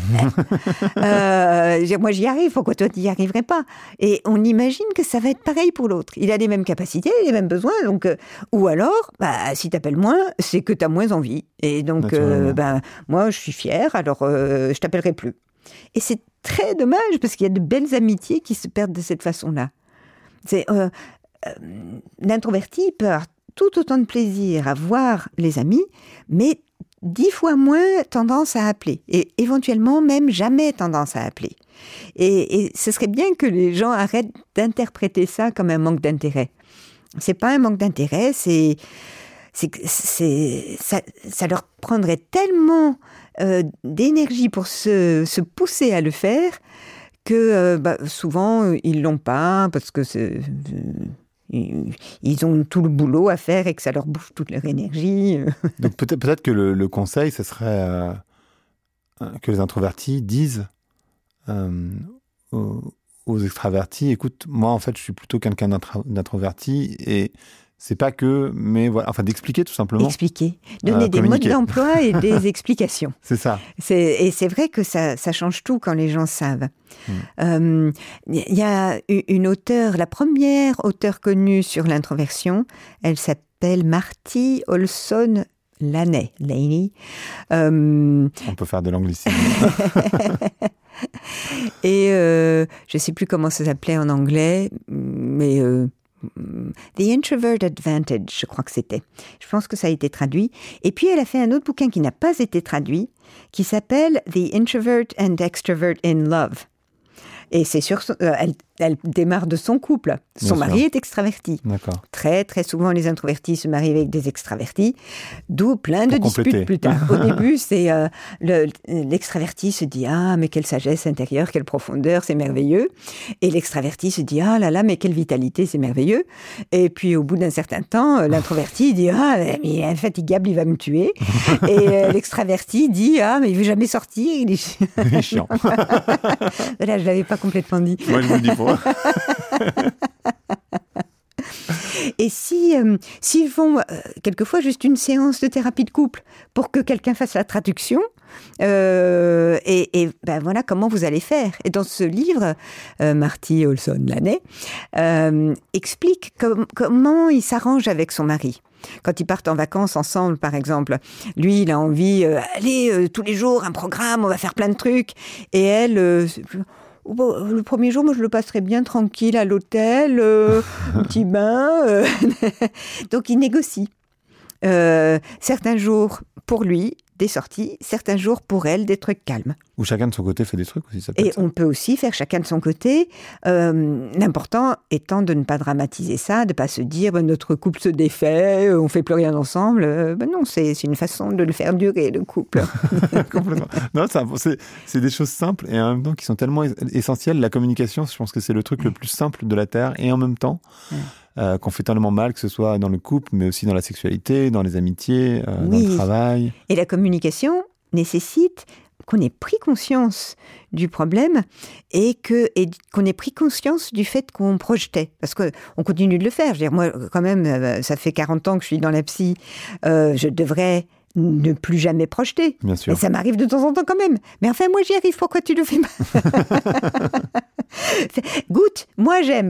[SPEAKER 2] euh, moi, j'y arrive. Pourquoi toi, tu n'y arriverais pas ? Et on imagine que ça va être pareil pour l'autre. Il a les mêmes capacités, les mêmes besoins. Donc, euh, ou alors, bah, si tu appelles moins, c'est que tu as moins envie. Et donc, euh, ben, moi, je suis fière, alors euh, je t'appellerai plus. Et c'est très dommage, parce qu'il y a de belles amitiés qui se perdent de cette façon-là. C'est, euh, euh, l'introverti peut avoir tout autant de plaisir à voir les amis, mais dix fois moins tendance à appeler. Et éventuellement, même jamais tendance à appeler. Et, et ce serait bien que les gens arrêtent d'interpréter ça comme un manque d'intérêt. C'est pas un manque d'intérêt, c'est... c'est, c'est ça, ça leur prendrait tellement euh, d'énergie pour se, se pousser à le faire que euh, bah, souvent, ils l'ont pas, parce que c'est... ils ont tout le boulot à faire et que ça leur bouffe toute leur énergie.
[SPEAKER 1] Donc peut-être, peut-être que le, le conseil, ce serait euh, que les introvertis disent euh, aux, aux extravertis, écoute, moi en fait je suis plutôt quelqu'un d'intro- d'introverti et c'est pas que, mais voilà, enfin d'expliquer tout simplement.
[SPEAKER 2] Expliquer, donner euh, des modes d'emploi et des explications.
[SPEAKER 1] C'est ça.
[SPEAKER 2] C'est, et c'est vrai que ça, ça change tout quand les gens savent. Il mmh. euh, y a une auteure, la première auteure connue sur l'introversion, elle s'appelle Marty Olson Laney. Laney. Euh,
[SPEAKER 1] On peut faire de l'anglicisme.
[SPEAKER 2] Et euh, je ne sais plus comment ça s'appelait en anglais, mais... Euh, The Introvert Advantage, je crois que c'était. Je pense que ça a été traduit. Et puis, elle a fait un autre bouquin qui n'a pas été traduit, qui s'appelle The Introvert and Extrovert in Love. Et c'est sur, euh, elle, elle démarre de son couple. Son Bien mari sûr. Est extraverti.
[SPEAKER 1] D'accord.
[SPEAKER 2] Très, très souvent, les introvertis se marient avec des extravertis, d'où plein de
[SPEAKER 1] Pour
[SPEAKER 2] disputes
[SPEAKER 1] compléter.
[SPEAKER 2] Plus tard. Au début, c'est euh, le, l'extraverti se dit « Ah, mais quelle sagesse intérieure, quelle profondeur, c'est merveilleux ». Et l'extraverti se dit « Ah là là, mais quelle vitalité, c'est merveilleux ». Et puis, au bout d'un certain temps, l'introverti dit « Ah, mais il est infatigable, il va me tuer ». Et euh, l'extraverti dit « Ah, mais il ne veut jamais sortir, il est,
[SPEAKER 1] il est chiant ».
[SPEAKER 2] Là, je ne l'avais pas complètement dit.
[SPEAKER 1] Moi, je vous le dis pas.
[SPEAKER 2] Et si, euh, s'ils font euh, quelquefois juste une séance de thérapie de couple pour que quelqu'un fasse la traduction, euh, et, et ben voilà comment vous allez faire. Et dans ce livre, euh, Marty Olson Laney euh, explique com- comment il s'arrange avec son mari. Quand ils partent en vacances ensemble, par exemple, lui, il a envie, euh, allez, euh, tous les jours, un programme, on va faire plein de trucs. Et elle... Euh, Bon, le premier jour, moi, je le passerais bien tranquille à l'hôtel, euh, un petit bain. Euh. Donc, il négocie. Euh, certains jours, pour lui, des sorties. Certains jours, pour elle, des trucs calmes.
[SPEAKER 1] Ou chacun de son côté fait des trucs aussi. Ça peut
[SPEAKER 2] Et
[SPEAKER 1] être ça.
[SPEAKER 2] On peut aussi faire chacun de son côté. Euh, l'important étant de ne pas dramatiser ça, de ne pas se dire ben, notre couple se défait, on ne fait plus rien ensemble. Euh, ben non, c'est, c'est une façon de le faire durer, le couple.
[SPEAKER 1] Complètement. Non, ça, c'est, c'est des choses simples et en même temps qui sont tellement essentielles. La communication, je pense que c'est le truc le plus simple de la Terre et en même temps... Ouais. Euh, qu'on fait tellement mal, que ce soit dans le couple, mais aussi dans la sexualité, dans les amitiés, euh, oui. dans le travail.
[SPEAKER 2] Et la communication nécessite qu'on ait pris conscience du problème et, que, et qu'on ait pris conscience du fait qu'on projetait. Parce qu'on continue de le faire. Je veux dire, moi, quand même, ça fait quarante ans que je suis dans la psy. Euh, je devrais... ne plus jamais projeter.
[SPEAKER 1] Bien sûr.
[SPEAKER 2] Et ça m'arrive de temps en temps quand même. Mais enfin, moi, j'y arrive. Pourquoi tu le fais pas? Goûte, moi, j'aime.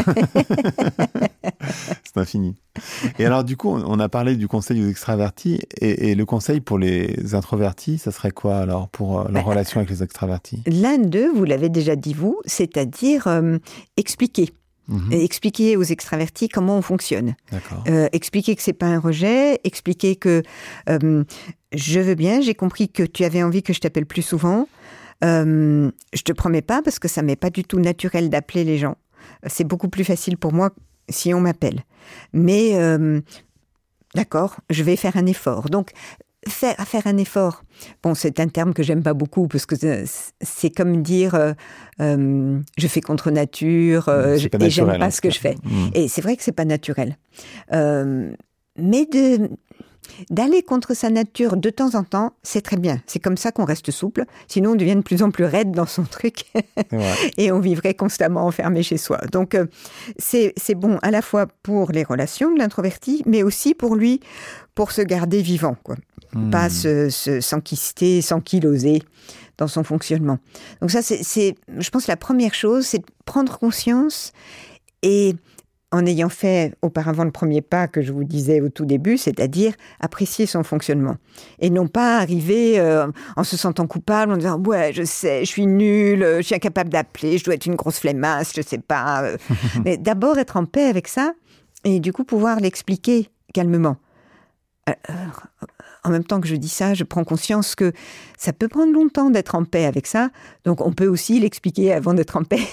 [SPEAKER 1] C'est infini. Et alors, du coup, on a parlé du conseil aux extravertis. Et, et le conseil pour les introvertis, ça serait quoi, alors, pour leur ben, relation avec les extravertis?
[SPEAKER 2] L'un d'eux, vous l'avez déjà dit, vous, c'est-à-dire euh, expliquer. Mmh. Et expliquer aux extravertis comment on fonctionne. Euh, expliquer que c'est pas un rejet, expliquer que euh, je veux bien, j'ai compris que tu avais envie que je t'appelle plus souvent. Euh, je te promets pas parce que ça m'est pas du tout naturel d'appeler les gens. C'est beaucoup plus facile pour moi si on m'appelle. Mais euh, d'accord, je vais faire un effort. Donc faire, faire un effort. Bon, c'est un terme que j'aime pas beaucoup parce que c'est comme dire euh, euh, je fais contre nature euh, et naturel, j'aime pas ce que je fais. Mmh. Et c'est vrai que c'est pas naturel. Euh, mais de d'aller contre sa nature de temps en temps, c'est très bien. C'est comme ça qu'on reste souple. Sinon, on devient de plus en plus raide dans son truc et on vivrait constamment enfermé chez soi. Donc, euh, c'est, c'est bon à la fois pour les relations de l'introverti, mais aussi pour lui, pour se garder vivant, quoi. Mmh. Pas se, se, s'enquister, s'ankyloser dans son fonctionnement. Donc ça, c'est, c'est, je pense, la première chose, c'est de prendre conscience et... en ayant fait auparavant le premier pas que je vous disais au tout début, c'est-à-dire apprécier son fonctionnement. Et non pas arriver euh, en se sentant coupable, en disant « ouais, je sais, je suis nulle, je suis incapable d'appeler, je dois être une grosse flemmasse, je sais pas. » Mais d'abord être en paix avec ça et du coup pouvoir l'expliquer calmement. Alors, en même temps que je dis ça, je prends conscience que ça peut prendre longtemps d'être en paix avec ça. Donc, on peut aussi l'expliquer avant d'être en paix.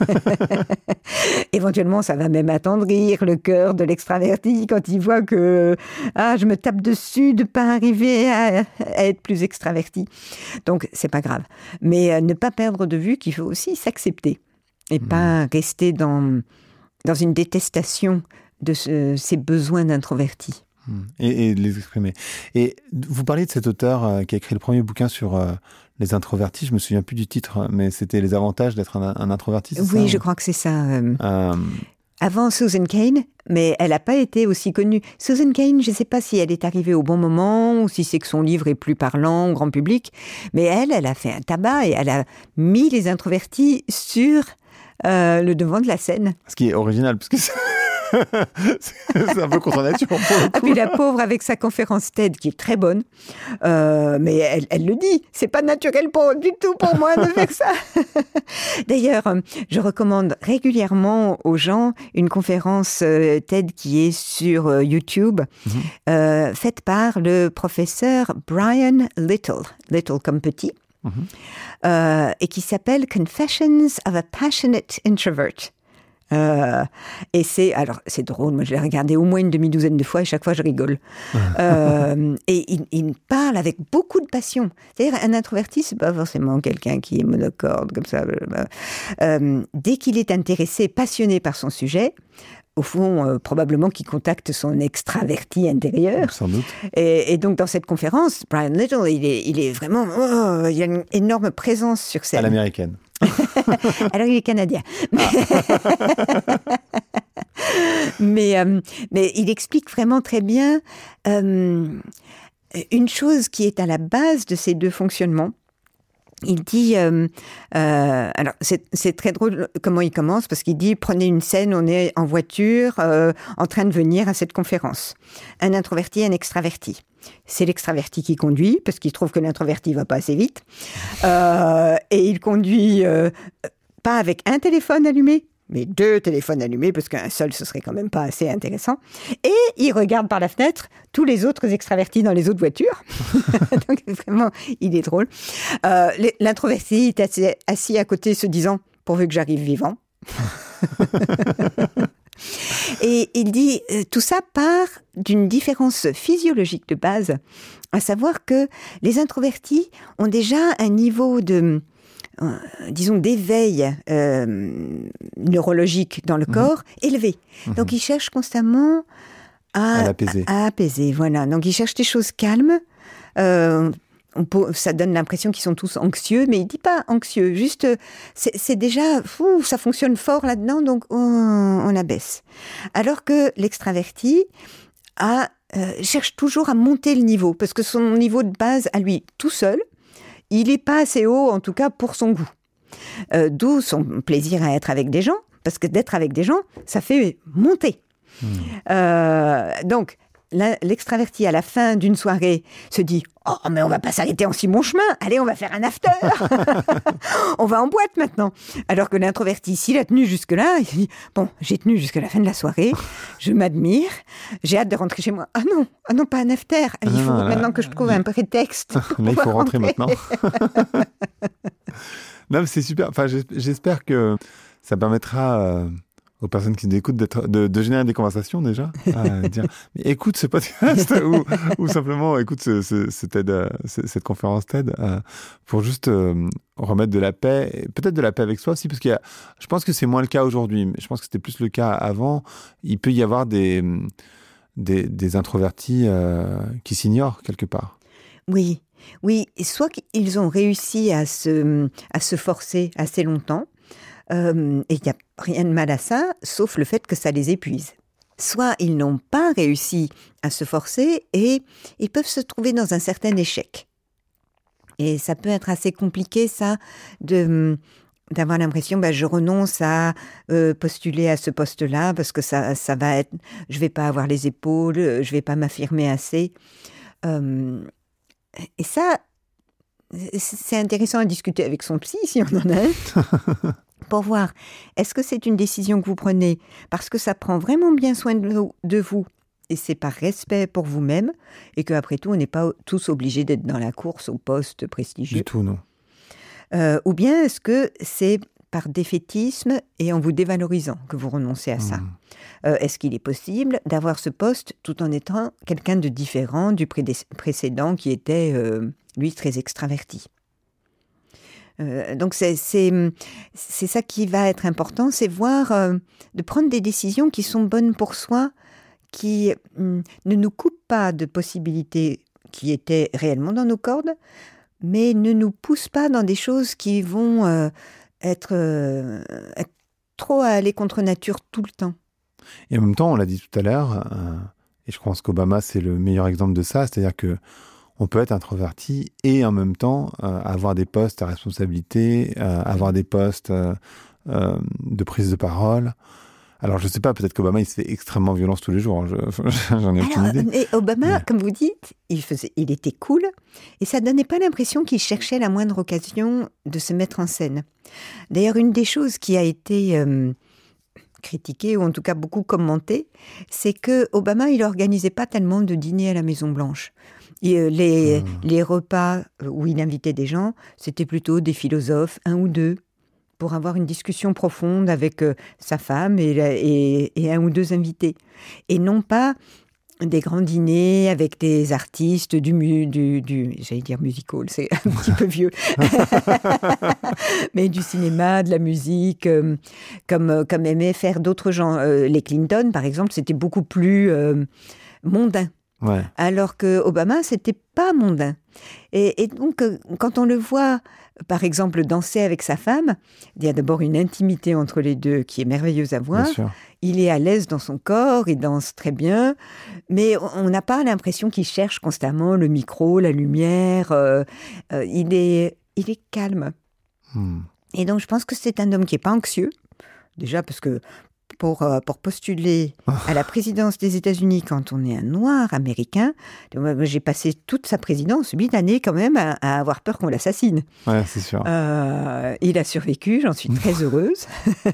[SPEAKER 2] Éventuellement, ça va même attendrir le cœur de l'extraverti quand il voit que ah, je me tape dessus de ne pas arriver à, à être plus extraverti. Donc, c'est pas grave. Mais euh, ne pas perdre de vue qu'il faut aussi s'accepter et mmh. pas rester dans, dans une détestation de ce, ses besoins d'introverti.
[SPEAKER 1] Et, et les exprimer. Et vous parliez de cet auteur euh, qui a écrit le premier bouquin sur euh, les introvertis. Je me souviens plus du titre, mais c'était les avantages d'être un, un introverti. C'est
[SPEAKER 2] oui,
[SPEAKER 1] ça,
[SPEAKER 2] je
[SPEAKER 1] ou...
[SPEAKER 2] crois que c'est ça. Euh...
[SPEAKER 1] Euh...
[SPEAKER 2] Avant Susan Cain, mais elle n'a pas été aussi connue. Susan Cain, je ne sais pas si elle est arrivée au bon moment ou si c'est que son livre est plus parlant au grand public, mais elle, elle a fait un tabac et elle a mis les introvertis sur euh, le devant de la scène.
[SPEAKER 1] Ce qui est original, parce que c'est... c'est un peu contre nature pour le coup.
[SPEAKER 2] Et puis la pauvre avec sa conférence TED qui est très bonne, euh, mais elle, elle le dit, c'est pas naturel pour, du tout pour moi de faire ça. D'ailleurs, je recommande régulièrement aux gens une conférence euh, TED qui est sur euh, YouTube, mm-hmm. euh, faite par le professeur Brian Little, Little comme petit, mm-hmm. euh, et qui s'appelle Confessions of a Passionate Introvert. Euh, et c'est, alors c'est drôle, moi je l'ai regardé au moins une demi-douzaine de fois et chaque fois je rigole. euh, et il, il parle avec beaucoup de passion. C'est-à-dire un introverti, c'est pas forcément quelqu'un qui est monocorde comme ça. Euh, dès qu'il est intéressé, passionné par son sujet, au fond, euh, probablement qu'il contacte son extraverti intérieur.
[SPEAKER 1] Sans doute.
[SPEAKER 2] Et, et donc, dans cette conférence, Brian Little, il est, il est vraiment... Oh, il y a une énorme présence sur scène.
[SPEAKER 1] À l'américaine.
[SPEAKER 2] Alors, il est canadien. Mais, mais, euh, mais il explique vraiment très bien euh, une chose qui est à la base de ces deux fonctionnements. Il dit, euh, euh, alors c'est, c'est très drôle comment il commence, parce qu'il dit, prenez une scène, on est en voiture, euh, en train de venir à cette conférence. Un introverti, un extraverti. C'est l'extraverti qui conduit, parce qu'il trouve que l'introverti va pas assez vite. Euh, et il conduit euh, pas avec un téléphone allumé, mais deux téléphones allumés, parce qu'un seul, ce serait quand même pas assez intéressant. Et il regarde par la fenêtre tous les autres extravertis dans les autres voitures. Donc, vraiment, il est drôle. Euh, l'introverti est assis, assis à côté, se disant « pourvu que j'arrive vivant ». Et il dit, tout ça part d'une différence physiologique de base, à savoir que les introvertis ont déjà un niveau de... Euh, disons, d'éveil euh, neurologique dans le mmh. corps élevé. Mmh. Donc, ils cherchent constamment à,
[SPEAKER 1] à l'apaiser.
[SPEAKER 2] À, à apaiser, voilà. Donc, ils cherchent des choses calmes. Euh, on peut, ça donne l'impression qu'ils sont tous anxieux, mais il ne dit pas anxieux. Juste, c'est, c'est déjà, fou, ça fonctionne fort là-dedans, donc on, on abaisse. Alors que l'extraverti a, euh, cherche toujours à monter le niveau, parce que son niveau de base, à lui, tout seul, il n'est pas assez haut, en tout cas, pour son goût. Euh, d'où son plaisir à être avec des gens, parce que d'être avec des gens, ça fait monter. Mmh. Euh, donc, la, l'extraverti, à la fin d'une soirée, se dit « Oh, mais on va pas s'arrêter en si bon chemin. Allez, on va faire un after. On va en boîte maintenant. » Alors que l'introverti, s'il a tenu jusque-là, il se dit « Bon, j'ai tenu jusqu'à la fin de la soirée. Je m'admire. J'ai hâte de rentrer chez moi. Ah non, ah non, pas un after. Il faut ah, maintenant là, que je trouve là, un prétexte.
[SPEAKER 1] Là, il faut rentrer, rentrer maintenant. » Non, mais c'est super. Enfin, j'espère que ça permettra... Euh... aux personnes qui nous écoutent d'être, de, de générer des conversations déjà, à dire mais écoute ce podcast ou, ou simplement écoute ce, ce, ce TED, ce, cette conférence TED euh, pour juste euh, remettre de la paix, peut-être de la paix avec soi aussi, parce qu'il y a, je pense que c'est moins le cas aujourd'hui, mais je pense que c'était plus le cas avant. Il peut y avoir des, des, des introvertis euh, qui s'ignorent quelque part.
[SPEAKER 2] Oui, oui, soit qu'ils ont réussi à se, à se forcer assez longtemps, Euh, et il n'y a rien de mal à ça, sauf le fait que ça les épuise. Soit ils n'ont pas réussi à se forcer et ils peuvent se trouver dans un certain échec. Et ça peut être assez compliqué, ça, de, d'avoir l'impression, bah, je renonce à euh, postuler à ce poste-là parce que ça, ça va être, je ne vais pas avoir les épaules, je ne vais pas m'affirmer assez. Euh, et ça, c'est intéressant à discuter avec son psy, si on en a un. Pour voir, est-ce que c'est une décision que vous prenez parce que ça prend vraiment bien soin de vous et c'est par respect pour vous-même et qu'après tout, on n'est pas tous obligés d'être dans la course au poste prestigieux.
[SPEAKER 1] Du tout, non.
[SPEAKER 2] Euh, ou bien est-ce que c'est par défaitisme et en vous dévalorisant que vous renoncez à ça. Mmh. Euh, est-ce qu'il est possible d'avoir ce poste tout en étant quelqu'un de différent du pré- précédent qui était, euh, lui, très extraverti ? Euh, donc c'est, c'est, c'est ça qui va être important, c'est voir, euh, de prendre des décisions qui sont bonnes pour soi, qui euh, ne nous coupent pas de possibilités qui étaient réellement dans nos cordes, mais ne nous poussent pas dans des choses qui vont euh, être, euh, être trop à aller contre nature tout le temps.
[SPEAKER 1] Et en même temps, on l'a dit tout à l'heure, euh, et je pense qu'Obama c'est le meilleur exemple de ça, c'est-à-dire que on peut être introverti et en même temps euh, avoir des postes à responsabilité, euh, avoir des postes euh, euh, de prise de parole. Alors, je ne sais pas, peut-être qu'Obama, il se fait extrêmement violence tous les jours. Je, j'en ai
[SPEAKER 2] Alors,
[SPEAKER 1] aucune idée.
[SPEAKER 2] Et Obama, mais... comme vous dites, il, faisait, il était cool et ça ne donnait pas l'impression qu'il cherchait la moindre occasion de se mettre en scène. D'ailleurs, une des choses qui a été euh, critiquée, ou en tout cas beaucoup commentée, c'est que Obama, il n'organisait pas tellement de dîners à la Maison-Blanche. Et les, mmh. les repas où il invitait des gens, c'était plutôt des philosophes, un ou deux, pour avoir une discussion profonde avec euh, sa femme et, et, et un ou deux invités. Et non pas des grands dîners avec des artistes du, du, du j'allais dire musical, c'est un petit peu vieux, mais du cinéma, de la musique, euh, comme, comme aimaient faire d'autres gens. Euh, les Clinton, par exemple, c'était beaucoup plus euh, mondain.
[SPEAKER 1] Ouais.
[SPEAKER 2] Alors que Obama, c'était pas mondain. Et, et donc, quand on le voit, par exemple, danser avec sa femme, il y a d'abord une intimité entre les deux qui est merveilleuse à voir. Il est à l'aise dans son corps, il danse très bien, mais on n'a pas l'impression qu'il cherche constamment le micro, la lumière. Euh, euh, il est, il est calme. Hmm. Et donc, je pense que c'est un homme qui n'est pas anxieux. Déjà parce que Pour, euh, pour postuler à la présidence des États-Unis quand on est un noir américain, j'ai passé toute sa présidence, huit années quand même, à, à avoir peur qu'on l'assassine.
[SPEAKER 1] Ouais, c'est sûr.
[SPEAKER 2] Euh, il a survécu, j'en suis très heureuse.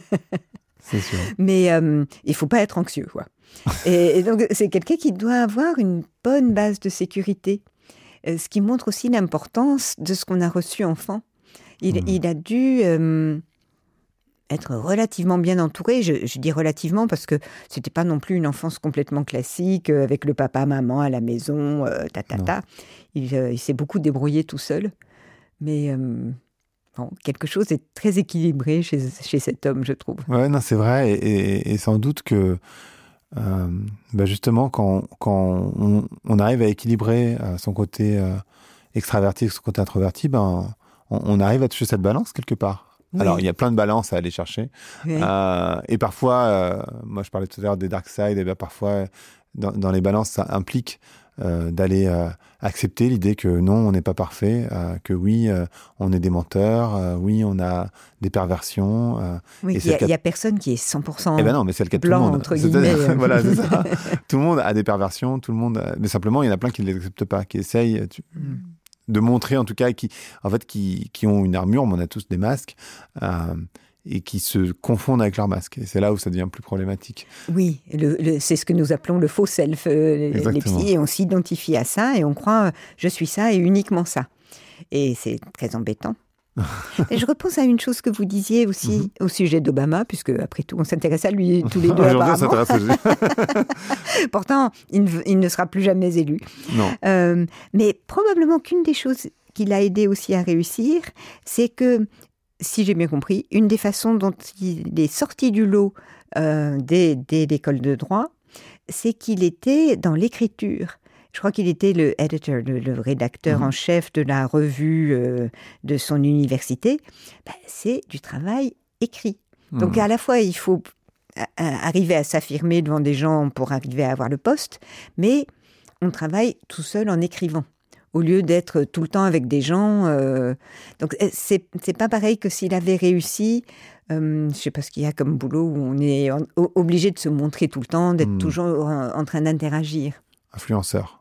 [SPEAKER 1] C'est sûr.
[SPEAKER 2] Mais euh, il ne faut pas être anxieux, quoi. et, et donc, c'est quelqu'un qui doit avoir une bonne base de sécurité, euh, ce qui montre aussi l'importance de ce qu'on a reçu enfant. Il, mmh. il a dû... Euh, être relativement bien entouré, je, je dis relativement parce que c'était pas non plus une enfance complètement classique, euh, avec le papa, maman à la maison, euh, ta, ta, ta. Il, euh, il s'est beaucoup débrouillé tout seul, mais euh, bon, quelque chose est très équilibré chez, chez cet homme, je trouve.
[SPEAKER 1] Ouais, non, c'est vrai, et, et, et sans doute que euh, bah justement, quand, quand on, on arrive à équilibrer euh, son côté euh, extraverti et son côté introverti, ben, on, on arrive à toucher cette balance quelque part. Oui. Alors, il y a plein de balances à aller chercher. Oui. Euh, et parfois, euh, moi, je parlais tout à l'heure des dark side, et bien parfois, dans, dans les balances, ça implique euh, d'aller euh, accepter l'idée que non, on n'est pas parfait, euh, que oui, euh, on est des menteurs, euh, oui, on a des perversions. Euh,
[SPEAKER 2] oui, il n'y a, a personne qui est cent pour cent
[SPEAKER 1] eh ben non, mais c'est le cas de tout le monde.
[SPEAKER 2] Entre guillemets.
[SPEAKER 1] Voilà, c'est ça. Tout le monde a des perversions, tout le monde... A... Mais simplement, il y en a plein qui ne les acceptent pas, qui essayent... Tu... Mm. de montrer en tout cas qui en fait qui qui ont une armure, mais on a tous des masques euh, et qui se confondent avec leurs masques, et c'est là où ça devient plus problématique.
[SPEAKER 2] Oui, le, le, c'est ce que nous appelons le faux self, euh, les psys, et on s'identifie à ça et on croit euh, je suis ça et uniquement ça, et c'est très embêtant. Et je repense à une chose que vous disiez aussi mm-hmm. au sujet d'Obama, puisque après tout, on s'intéresse à lui tous les deux apparemment. On s'intéresse à Pourtant, il ne, il ne sera plus jamais élu.
[SPEAKER 1] Non.
[SPEAKER 2] Euh, mais probablement qu'une des choses qui l'a aidé aussi à réussir, c'est que, si j'ai bien compris, une des façons dont il est sorti du lot euh, dès, dès l'école de droit, c'est qu'il était dans l'écriture. Je crois qu'il était le editor, le, le rédacteur mmh. en chef de la revue euh, de son université. Ben, c'est du travail écrit. Mmh. Donc à la fois, il faut a, a, arriver à s'affirmer devant des gens pour arriver à avoir le poste, mais on travaille tout seul en écrivant, au lieu d'être tout le temps avec des gens. Euh, donc c'est, c'est pas pareil que s'il avait réussi. Euh, je ne sais pas ce qu'il y a comme boulot où on est en, obligé de se montrer tout le temps, d'être mmh. toujours en, en train d'interagir.
[SPEAKER 1] Influenceur.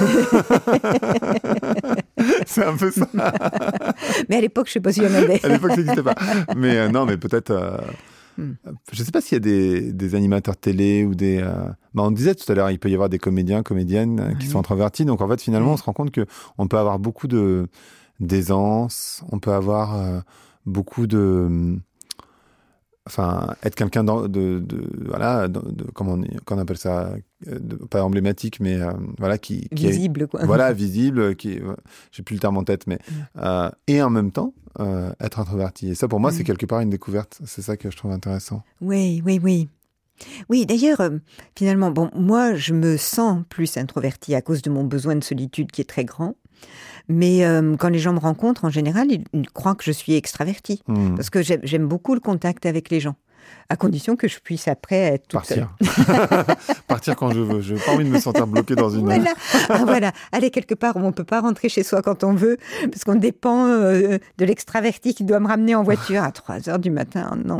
[SPEAKER 1] C'est un peu ça.
[SPEAKER 2] Mais à l'époque, je ne sais pas s'il y en avait.
[SPEAKER 1] À l'époque, ça n'existait pas. Mais euh, non, mais peut-être... Euh, hmm. Je ne sais pas s'il y a des, des animateurs télé ou des... Euh, bah on disait tout à l'heure, il peut y avoir des comédiens, comédiennes euh, qui mmh. sont introvertis. Donc en fait, finalement, mmh. on se rend compte qu'on peut avoir beaucoup de, d'aisance, on peut avoir euh, beaucoup de... Enfin, être quelqu'un de, de, de voilà, de, de, comment on, qu'on appelle ça, de, pas emblématique, mais euh, voilà, qui, qui
[SPEAKER 2] visible,
[SPEAKER 1] est,
[SPEAKER 2] quoi.
[SPEAKER 1] Voilà, visible, qui, euh, j'ai plus le terme en tête, mais mm. euh, et en même temps euh, être introverti. Et ça, pour moi, mm. c'est quelque part une découverte. C'est ça que je trouve intéressant.
[SPEAKER 2] Oui, oui, oui. Oui, d'ailleurs, euh, finalement, bon, moi, je me sens plus introvertie à cause de mon besoin de solitude qui est très grand. Mais euh, quand les gens me rencontrent, en général, ils, ils croient que je suis extravertie. Mmh. Parce que j'aime, j'aime beaucoup le contact avec les gens. À condition que je puisse après être toute
[SPEAKER 1] Partir. seule. Partir quand je veux. Je n'ai pas envie de me sentir bloquée dans une...
[SPEAKER 2] Voilà. Ah, voilà. Aller quelque part où on ne peut pas rentrer chez soi quand on veut, parce qu'on dépend euh, de l'extraverti qui doit me ramener en voiture à trois heures du matin. Non.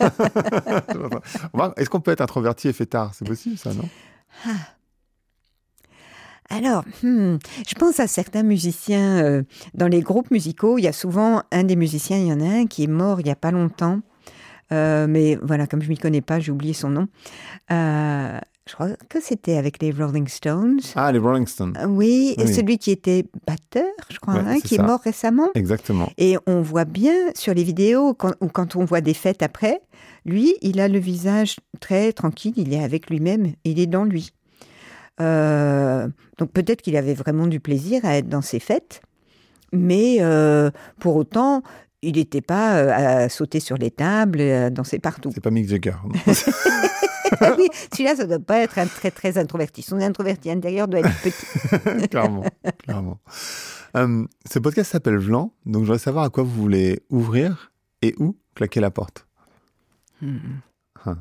[SPEAKER 1] Est-ce qu'on peut être introverti et fêtard ? C'est possible, ça, non ?
[SPEAKER 2] Ah. Alors, hmm, je pense à certains musiciens. Euh, dans les groupes musicaux, il y a souvent un des musiciens, il y en a un qui est mort il n'y a pas longtemps. Euh, mais voilà, comme je ne m'y connais pas, j'ai oublié son nom. Euh, je crois que c'était avec les Rolling Stones.
[SPEAKER 1] Ah, les Rolling Stones.
[SPEAKER 2] Euh, oui,
[SPEAKER 1] oui,
[SPEAKER 2] celui qui était batteur, je crois, ouais, hein, qui ça. est mort récemment.
[SPEAKER 1] Exactement.
[SPEAKER 2] Et on voit bien sur les vidéos, quand, ou quand on voit des fêtes après, lui, il a le visage très tranquille, il est avec lui-même, il est dans lui. Euh, donc peut-être qu'il avait vraiment du plaisir à être dans ces fêtes, mais euh, pour autant, il n'était pas euh, à sauter sur les tables, à danser partout.
[SPEAKER 1] C'est pas Mick Jagger.
[SPEAKER 2] Oui, celui-là, ça ne doit pas être un très, très introverti. Son introverti intérieur doit être petit.
[SPEAKER 1] Clairement, clairement. Euh, ce podcast s'appelle Vlan, donc je voudrais savoir à quoi vous voulez ouvrir et où claquer la porte.
[SPEAKER 2] Hmm.
[SPEAKER 1] Hein.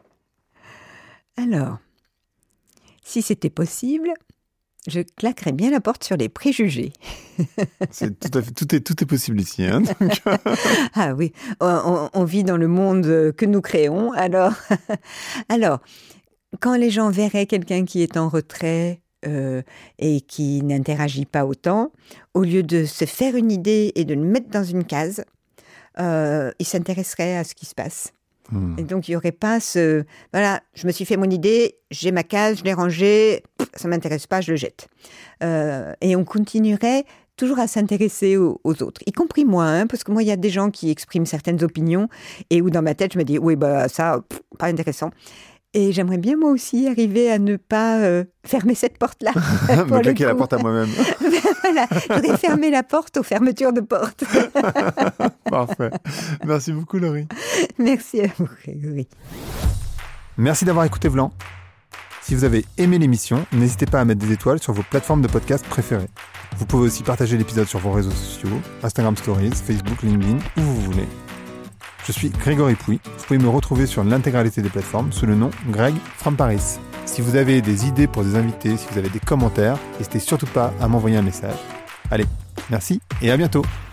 [SPEAKER 2] Alors... Si c'était possible, je claquerais bien la porte sur les préjugés.
[SPEAKER 1] C'est tout, à fait, tout, est, tout est possible ici. Hein, donc...
[SPEAKER 2] Ah oui, on, on vit dans le monde que nous créons. Alors, alors, quand les gens verraient quelqu'un qui est en retrait euh, et qui n'interagit pas autant, au lieu de se faire une idée et de le mettre dans une case, euh, ils s'intéresseraient à ce qui se passe. Et donc, il n'y aurait pas ce... Voilà, je me suis fait mon idée, j'ai ma case, je l'ai rangée, ça ne m'intéresse pas, je le jette. Euh, et on continuerait toujours à s'intéresser aux, aux autres, y compris moi, hein, parce que moi, il y a des gens qui expriment certaines opinions et où dans ma tête, je me dis, oui, bah, ça, pff, pas intéressant. Et j'aimerais bien, moi aussi, arriver à ne pas euh, fermer cette porte-là.
[SPEAKER 1] Me claquer la porte à moi-même.
[SPEAKER 2] Voilà, je voudrais fermer la porte aux fermetures de porte.
[SPEAKER 1] Parfait. Merci beaucoup, Laurie.
[SPEAKER 2] Merci à vous, Grégory.
[SPEAKER 1] Merci d'avoir écouté Vlan. Si vous avez aimé l'émission, n'hésitez pas à mettre des étoiles sur vos plateformes de podcast préférées. Vous pouvez aussi partager l'épisode sur vos réseaux sociaux, Instagram Stories, Facebook, LinkedIn, où vous voulez. Je suis Grégory Pouy. Vous pouvez me retrouver sur l'intégralité des plateformes sous le nom Greg from Paris. Si vous avez des idées pour des invités, si vous avez des commentaires, n'hésitez surtout pas à m'envoyer un message. Allez, merci et à bientôt.